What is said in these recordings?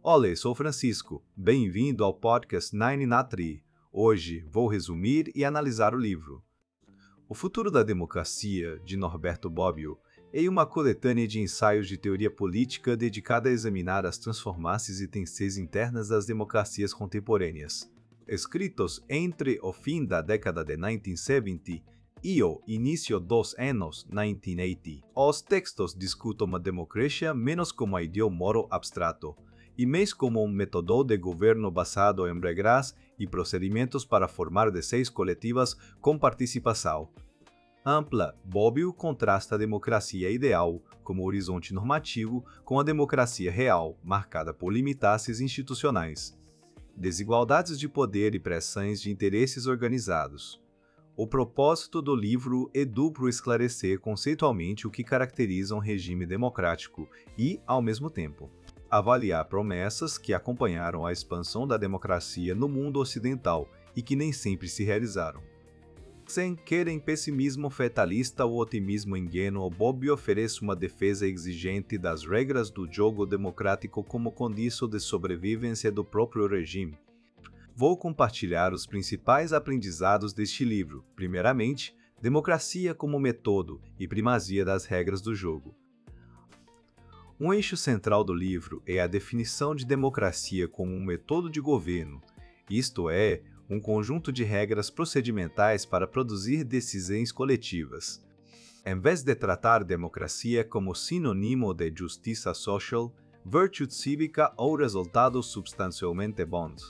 Olá, sou Francisco. Bem-vindo ao podcast Nine na Tri. Hoje vou resumir e analisar o livro O Futuro da Democracia, de Norberto Bobbio, é uma coletânea de ensaios de teoria política dedicada a examinar as transformações e tensões internas das democracias contemporâneas. Escritos entre o fim da década de 1970 e o início dos anos 1980, os textos discutem a democracia menos como ideal moro abstrato, e mais como um método de governo basado em regras e procedimentos para formar decisões coletivas com participação ampla. Bobbio contrasta a democracia ideal, como horizonte normativo, com a democracia real, marcada por limitações institucionais, desigualdades de poder e pressões de interesses organizados. O propósito do livro é duplo: esclarecer conceitualmente o que caracteriza um regime democrático e, ao mesmo tempo, avaliar promessas que acompanharam a expansão da democracia no mundo ocidental e que nem sempre se realizaram. Sem querer pessimismo fatalista ou otimismo ingênuo, Bobbio oferece uma defesa exigente das regras do jogo democrático como condição de sobrevivência do próprio regime. Vou compartilhar os principais aprendizados deste livro. Primeiramente, democracia como método e primazia das regras do jogo. Um eixo central do livro é a definição de democracia como um método de governo, isto é, um conjunto de regras procedimentais para produzir decisões coletivas. Em vez de tratar democracia como sinônimo de justiça social, virtude cívica ou resultados substancialmente bons,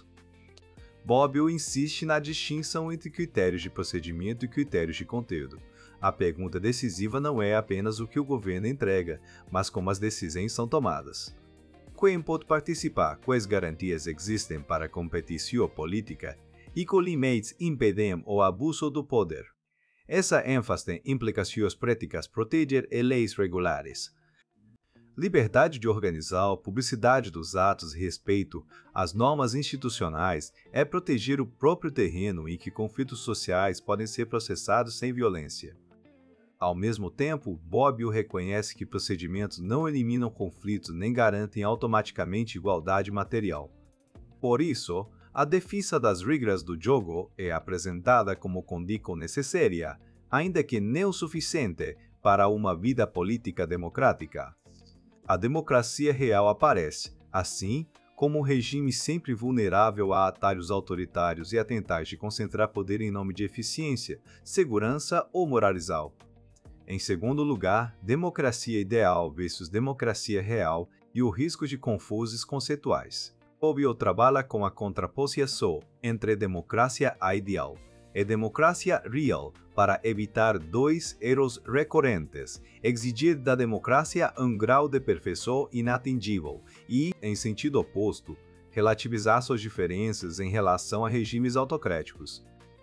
Bobbio insiste na distinção entre critérios de procedimento e critérios de conteúdo. A pergunta decisiva não é apenas o que o governo entrega, mas como as decisões são tomadas. Quem pode participar? Quais garantias existem para a competição política? E que limites impedem o abuso do poder? Essa ênfase tem implicações práticas: proteger leis regulares, liberdade de organizar, publicidade dos atos e respeito às normas institucionais, é proteger o próprio terreno em que conflitos sociais podem ser processados sem violência. Ao mesmo tempo, Bobbio reconhece que procedimentos não eliminam conflitos nem garantem automaticamente igualdade material. Por isso, a defesa das regras do jogo é apresentada como condição necessária, ainda que não suficiente, para uma vida política democrática. A democracia real aparece, assim, como um regime sempre vulnerável a atalhos autoritários e a tentar de concentrar poder em nome de eficiência, segurança ou moralizar. Em segundo lugar, democracia ideal versus democracia real e o risco de confusos conceituais. Bobbio trabalha com a contraposição entre democracia ideal e democracia real para evitar dois erros recorrentes: exigir da democracia um grau de perfeição inatingível e, em sentido oposto, relativizar suas diferenças em relação a regimes autocráticos.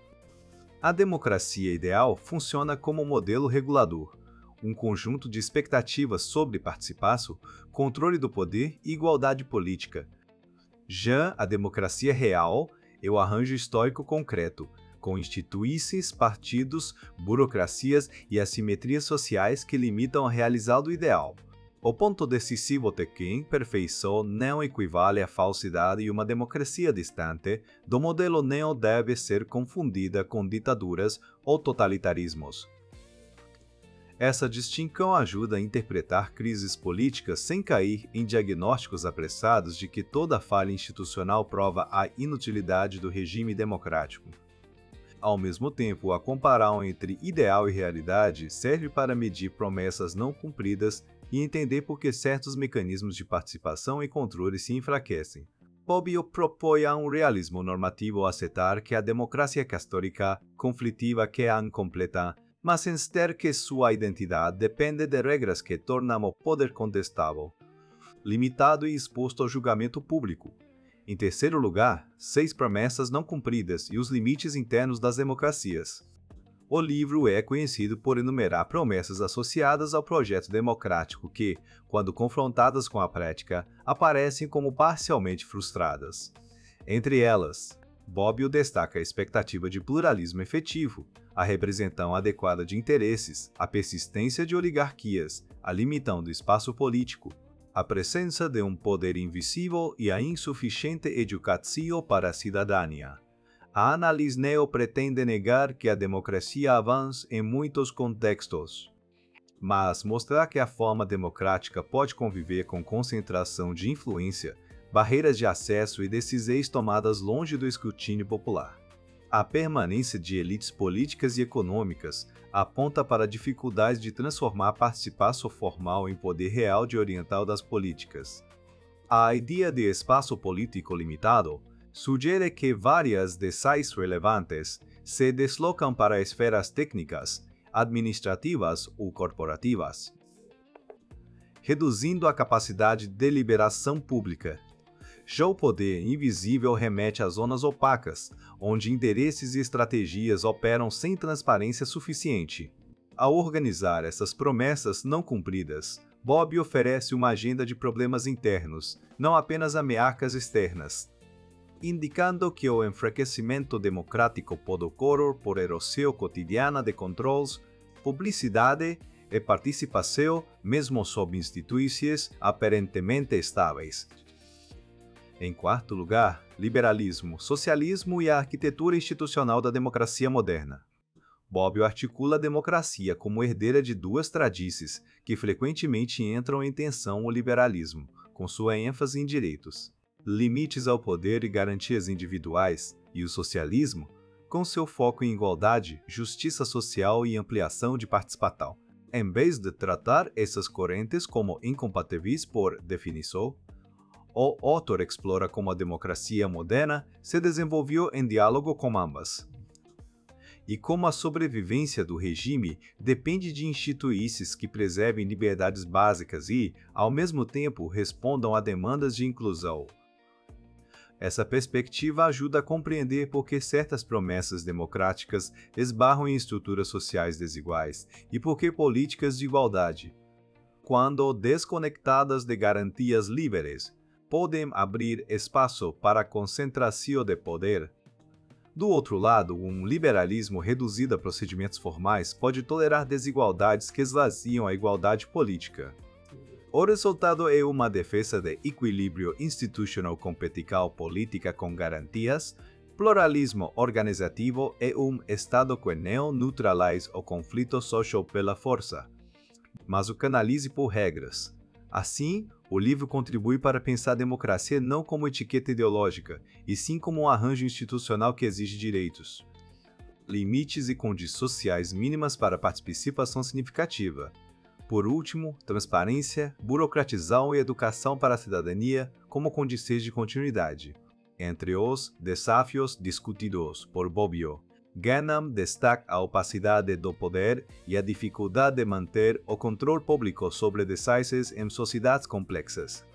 A democracia ideal funciona como um modelo regulador, um conjunto de expectativas sobre participação, controle do poder e igualdade política. Já a democracia real é o arranjo histórico concreto, com instituições, partidos, burocracias e assimetrias sociais que limitam a realizar do ideal. O ponto decisivo é que imperfeição não equivale à falsidade e uma democracia distante do modelo não deve ser confundida com ditaduras ou totalitarismos. Essa distinção ajuda a interpretar crises políticas sem cair em diagnósticos apressados de que toda falha institucional prova a inutilidade do regime democrático. Ao mesmo tempo, a comparação entre ideal e realidade serve para medir promessas não cumpridas e entender por que certos mecanismos de participação e controle se enfraquecem. Bobbio propõe um realismo normativo a aceitar que a democracia histórica, conflitiva que é incompleta, mas entender que sua identidade depende de regras que tornam o poder contestável, limitado e exposto ao julgamento público. Em terceiro lugar, 6 promessas não cumpridas e os limites internos das democracias. O livro é conhecido por enumerar promessas associadas ao projeto democrático que, quando confrontadas com a prática, aparecem como parcialmente frustradas. Entre elas, Bobbio destaca a expectativa de pluralismo efetivo, a representação adequada de interesses, a persistência de oligarquias, a limitação do espaço político, a presença de um poder invisível e a insuficiente educação para a cidadania. A análise neo pretende negar que a democracia avance em muitos contextos, mas mostrar que a forma democrática pode conviver com concentração de influência, barreiras de acesso e decisões tomadas longe do escrutínio popular. A permanência de elites políticas e econômicas aponta para dificuldades de transformar a participação formal em poder real de oriental das políticas. A ideia de espaço político limitado sugere que várias decisões relevantes se deslocam para esferas técnicas, administrativas ou corporativas, reduzindo a capacidade de deliberação pública. Já o poder invisível remete a zonas opacas, onde interesses e estratégias operam sem transparência suficiente. Ao organizar essas promessas não cumpridas, Bobbio oferece uma agenda de problemas internos, não apenas ameaças externas, indicando que o enfraquecimento democrático pode ocorrer por erosão cotidiana de controles, publicidade e participação, mesmo sob instituições aparentemente estáveis. Em quarto lugar, liberalismo, socialismo e a arquitetura institucional da democracia moderna. Bobbio articula a democracia como herdeira de duas tradições que frequentemente entram em tensão com o liberalismo, com sua ênfase em direitos, limites ao poder e garantias individuais, e o socialismo, com seu foco em igualdade, justiça social e ampliação de participação. Em vez de tratar essas correntes como incompatíveis por definição, o autor explora como a democracia moderna se desenvolveu em diálogo com ambas, e como a sobrevivência do regime depende de instituições que preservem liberdades básicas e, ao mesmo tempo, respondam a demandas de inclusão. Essa perspectiva ajuda a compreender por que certas promessas democráticas esbarram em estruturas sociais desiguais e por que políticas de igualdade, quando desconectadas de garantias livres, podem abrir espaço para a concentração de poder. Do outro lado, um liberalismo reduzido a procedimentos formais pode tolerar desigualdades que esvaziam a igualdade política. O resultado é uma defesa de equilíbrio institucional competical política com garantias, pluralismo organizativo e um Estado que não neutraliza o conflito social pela força, mas o canalize por regras. Assim, o livro contribui para pensar a democracia não como etiqueta ideológica, e sim como um arranjo institucional que exige direitos, limites e condições sociais mínimas para participação significativa. Por último, transparência, burocratização e educação para a cidadania como condições de continuidade. Entre os desafios discutidos por Bobbio, Ganam destaca a opacidade do poder e a dificuldade de manter o controle público sobre decisões em sociedades complexas.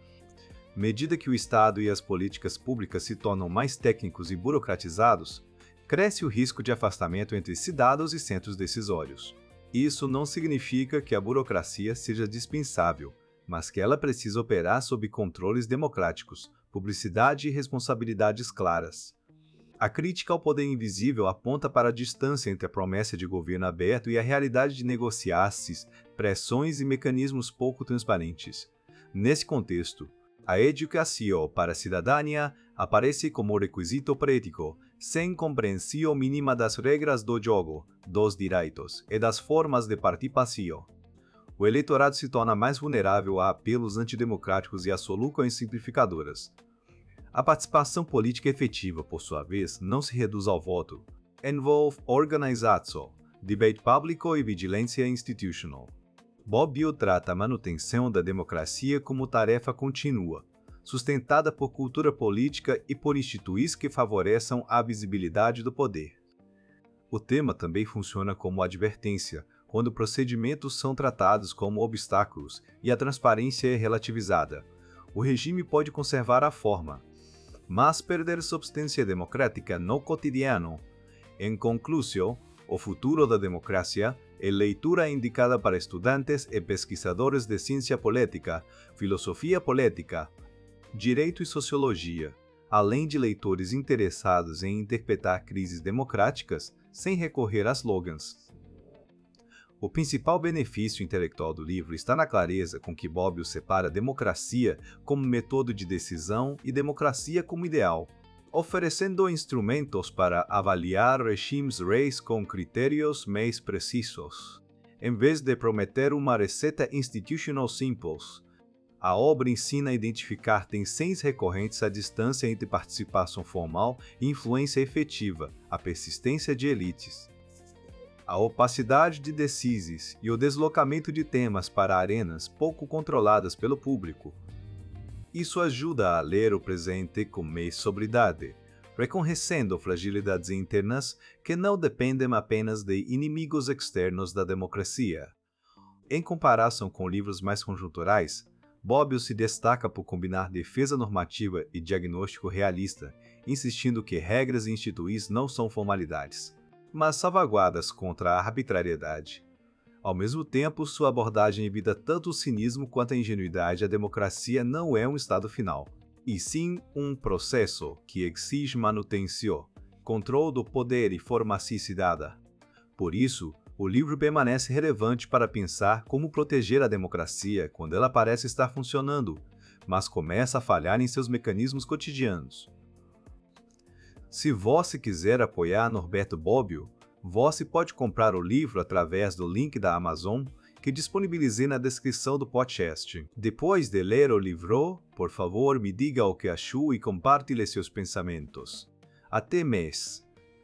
À medida que o Estado e as políticas públicas se tornam mais técnicos e burocratizados, cresce o risco de afastamento entre cidadãos e centros decisórios. Isso não significa que a burocracia seja dispensável, mas que ela precisa operar sob controles democráticos, publicidade e responsabilidades claras. A crítica ao poder invisível aponta para a distância entre a promessa de governo aberto e a realidade de negociações, pressões e mecanismos pouco transparentes. Nesse contexto, a educação para a cidadania aparece como requisito prático, sem compreensão mínima das regras do jogo, dos direitos e das formas de participação. O eleitorado se torna mais vulnerável a apelos antidemocráticos e a soluções simplificadoras. A participação política efetiva, por sua vez, não se reduz ao voto. Envolve organização, debate público e vigilância institucional. Bobbio trata a manutenção da democracia como tarefa contínua, sustentada por cultura política e por instituições que favoreçam a visibilidade do poder. O tema também funciona como advertência, quando procedimentos são tratados como obstáculos e a transparência é relativizada. O regime pode conservar a forma, mas perder substância democrática no cotidiano. Em conclusão, o futuro da democracia é leitura indicada para estudantes e pesquisadores de ciência política, filosofia política, direito e sociologia, além de leitores interessados em interpretar crises democráticas sem recorrer a slogans. O principal benefício intelectual do livro está na clareza com que Bobbio separa democracia como método de decisão e democracia como ideal, oferecendo instrumentos para avaliar regimes reis com critérios mais precisos. Em vez de prometer uma receita institutional simples, a obra ensina a identificar tensões recorrentes à distância entre participação formal e influência efetiva, a persistência de elites, a opacidade de decisis e o deslocamento de temas para arenas pouco controladas pelo público. Isso ajuda a ler o presente com mais sobriedade, reconhecendo fragilidades internas que não dependem apenas de inimigos externos da democracia. Em comparação com livros mais conjunturais, Bobbio se destaca por combinar defesa normativa e diagnóstico realista, insistindo que regras e instituis não são formalidades, mas salvaguardas contra a arbitrariedade. Ao mesmo tempo, sua abordagem evita tanto o cinismo quanto a ingenuidade. A democracia não é um estado final, e sim um processo que exige manutenção, controle do poder e formação cidadã. Por isso, o livro permanece relevante para pensar como proteger a democracia quando ela parece estar funcionando, mas começa a falhar em seus mecanismos cotidianos. Se você quiser apoiar Norberto Bobbio, você pode comprar o livro através do link da Amazon que disponibilizei na descrição do podcast. Depois de ler o livro, por favor me diga o que achou e compartilhe seus pensamentos. Até mais!